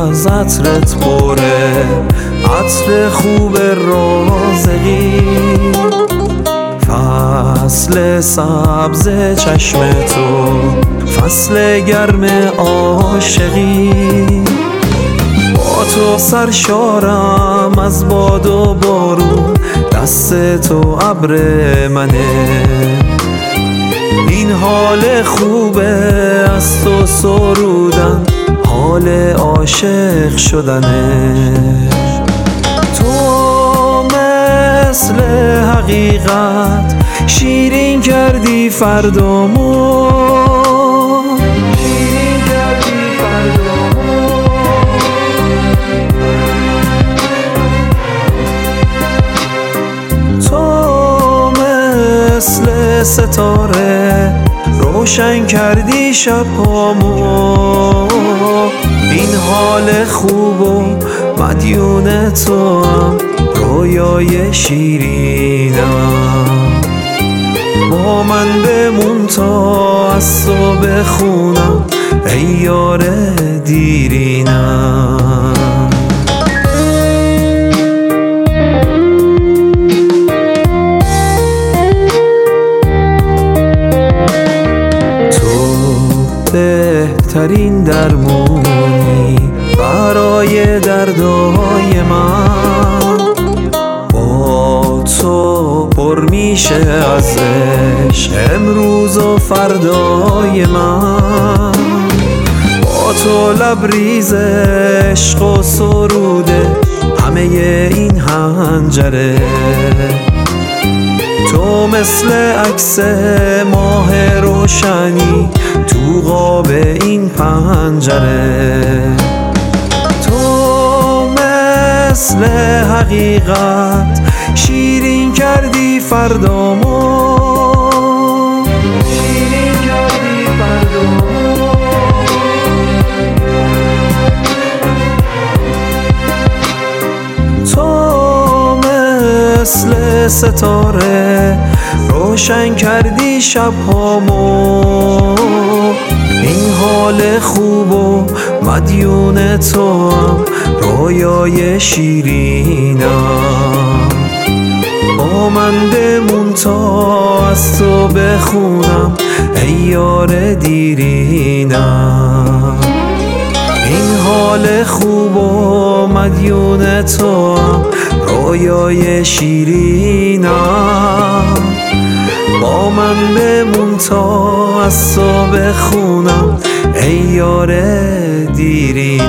از عطرت پره، عطر خوب رازقی. فصل سبز چشم تو، فصل گرم عاشقی. با تو سرشارم از باد و بارون، دست تو ابر منه. این حال خوبه از تو سرودن، حال عاشق شدنه. تو مثل حقیقت شیرین کردی فردامو، شیرین کردی فردامو. تو مثل ستاره روشن کردی شب‌هامو. این حال خوب و مدیون تو هم، رویای شیرینم. با من بمون تا از تو بخونم، ای یار دیرینم. بهترین درمونی برای دردهای من، با تو پر میشه از عشق امروز و فردای من. با تو لبریز عشق و سروده همه این حنجره. تو مثل عکس ماه روشنی تو قاب این پنجره. تو مثل حقیقت شیرین کردی فردامو، شیرین کردی فردامو. تو مثل ستاره روشن کردی شب‌هامو. این حال خوب و مدیون تو هم، رویای شیرینم. با من بمون تا از تو بخونم، ای یار دیرینم. این حال خوب و مدیون تو هم، رویای شیرینم. با من بمون تا از تو بخونم، ای یار دیرینم.